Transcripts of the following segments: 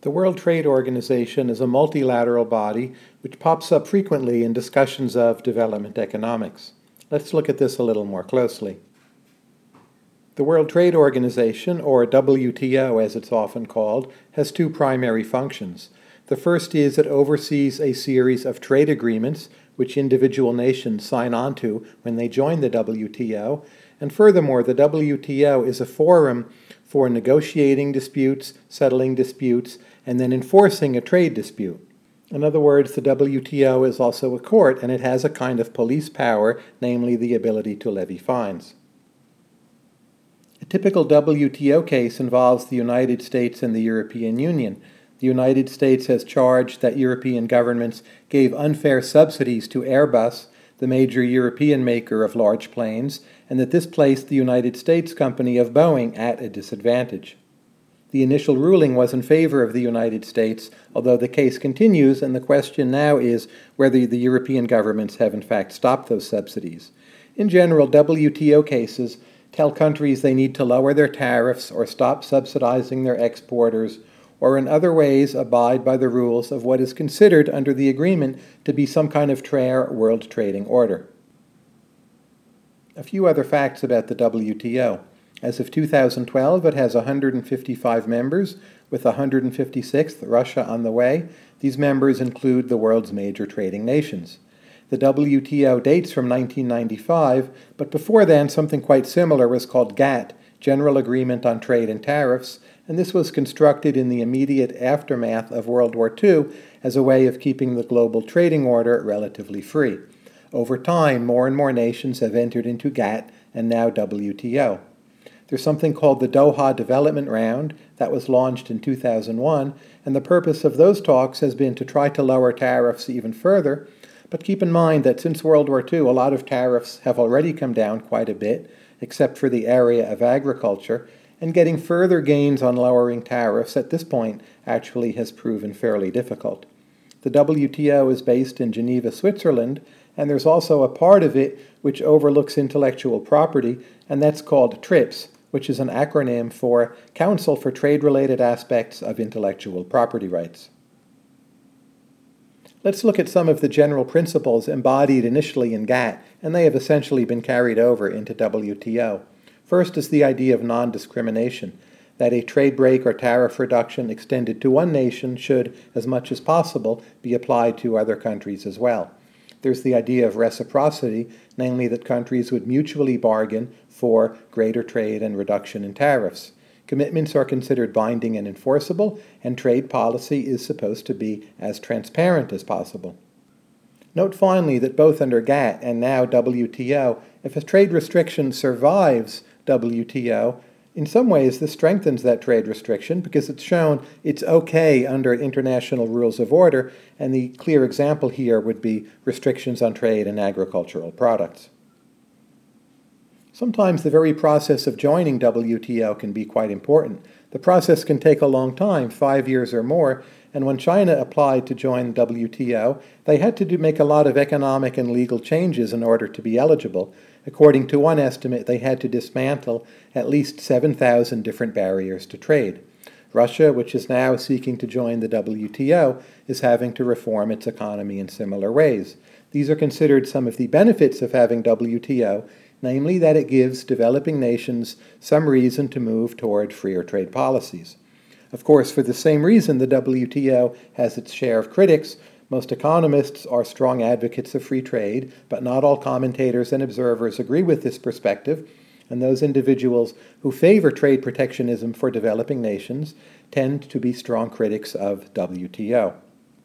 The World Trade Organization is a multilateral body which pops up frequently in discussions of development economics. Let's look at this a little more closely. The World Trade Organization, or WTO as it's often called, has two primary functions. The first is it oversees a series of trade agreements which individual nations sign on to when they join the WTO, and furthermore, the WTO is a forum for negotiating disputes, settling disputes, and then enforcing a trade dispute. In other words, the WTO is also a court, and it has a kind of police power, namely the ability to levy fines. A typical WTO case involves the United States and the European Union. The United States has charged that European governments gave unfair subsidies to Airbus, the major European maker of large planes, and that this placed the United States company of Boeing at a disadvantage. The initial ruling was in favor of the United States, although the case continues, and the question now is whether the European governments have in fact stopped those subsidies. In general, WTO cases tell countries they need to lower their tariffs or stop subsidizing their exporters, or in other ways abide by the rules of what is considered under the agreement to be some kind of fair world trading order. A few other facts about the WTO. As of 2012, it has 155 members, with 156th Russia on the way. These members include the world's major trading nations. The WTO dates from 1995, but before then something quite similar was called GATT, General Agreement on Trade and Tariffs, and this was constructed in the immediate aftermath of World War II as a way of keeping the global trading order relatively free. Over time, more and more nations have entered into GATT and now WTO. There's something called the Doha Development Round that was launched in 2001, and the purpose of those talks has been to try to lower tariffs even further. But keep in mind that since World War II, a lot of tariffs have already come down quite a bit, except for the area of agriculture, and getting further gains on lowering tariffs at this point actually has proven fairly difficult. The WTO is based in Geneva, Switzerland, and there's also a part of it which overlooks intellectual property, and that's called TRIPS, which is an acronym for Council for Trade-Related Aspects of Intellectual Property Rights. Let's look at some of the general principles embodied initially in GATT, and they have essentially been carried over into WTO. First is the idea of non-discrimination, that a trade break or tariff reduction extended to one nation should, as much as possible, be applied to other countries as well. There's the idea of reciprocity, namely that countries would mutually bargain for greater trade and reduction in tariffs. Commitments are considered binding and enforceable, and trade policy is supposed to be as transparent as possible. Note finally that both under GATT and now WTO, if a trade restriction survives WTO, in some ways this strengthens that trade restriction because it's shown it's okay under international rules of order, and the clear example here would be restrictions on trade in agricultural products. Sometimes the very process of joining WTO can be quite important. The process can take a long time, 5 years or more, and when China applied to join WTO, they had to make a lot of economic and legal changes in order to be eligible. According to one estimate, they had to dismantle at least 7,000 different barriers to trade. Russia, which is now seeking to join the WTO, is having to reform its economy in similar ways. These are considered some of the benefits of having WTO, namely that it gives developing nations some reason to move toward freer trade policies. Of course, for the same reason the WTO has its share of critics. Most economists are strong advocates of free trade, but not all commentators and observers agree with this perspective, and those individuals who favor trade protectionism for developing nations tend to be strong critics of WTO.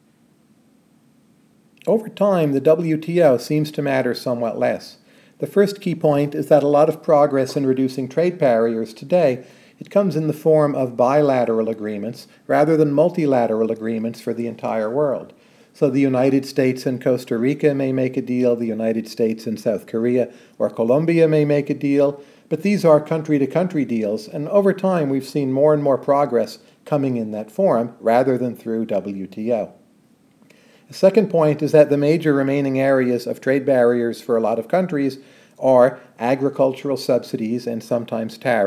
Over time, the WTO seems to matter somewhat less. The first key point is that a lot of progress in reducing trade barriers today, it comes in the form of bilateral agreements rather than multilateral agreements for the entire world. So the United States and Costa Rica may make a deal, the United States and South Korea or Colombia may make a deal, but these are country-to-country deals, and over time we've seen more and more progress coming in that form rather than through WTO. The second point is that the major remaining areas of trade barriers for a lot of countries are agricultural subsidies and sometimes tariffs,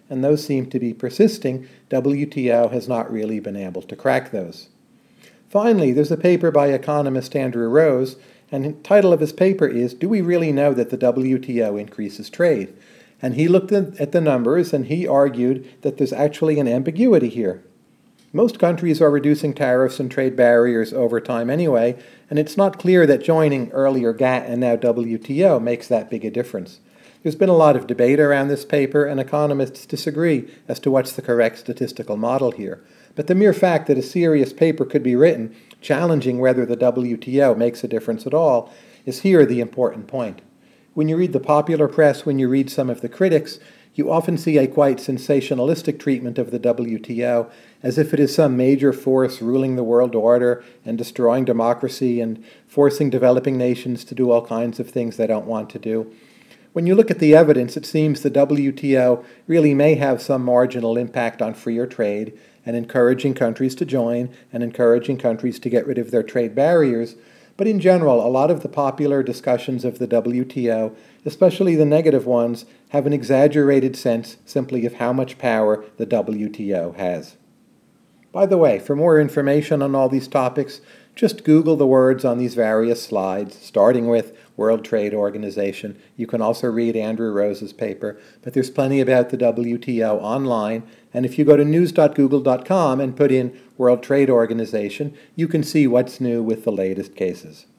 and those seem to be persisting, WTO has not really been able to crack those. Finally, there's a paper by economist Andrew Rose, and the title of his paper is, "Do We Really Know That the WTO Increases Trade?" And he looked at the numbers and he argued that there's actually an ambiguity here. Most countries are reducing tariffs and trade barriers over time anyway, and it's not clear that joining earlier GATT and now WTO makes that big a difference. There's been a lot of debate around this paper, and economists disagree as to what's the correct statistical model here. But the mere fact that a serious paper could be written challenging whether the WTO makes a difference at all is here the important point. When you read the popular press, when you read some of the critics, you often see a quite sensationalistic treatment of the WTO, as if it is some major force ruling the world order and destroying democracy and forcing developing nations to do all kinds of things they don't want to do. When you look at the evidence, it seems the WTO really may have some marginal impact on freer trade and encouraging countries to join and encouraging countries to get rid of their trade barriers. But in general, a lot of the popular discussions of the WTO, especially the negative ones, have an exaggerated sense simply of how much power the WTO has. By the way, for more information on all these topics, just Google the words on these various slides, starting with World Trade Organization. You can also read Andrew Rose's paper, but there's plenty about the WTO online, and if you go to news.google.com and put in World Trade Organization, you can see what's new with the latest cases.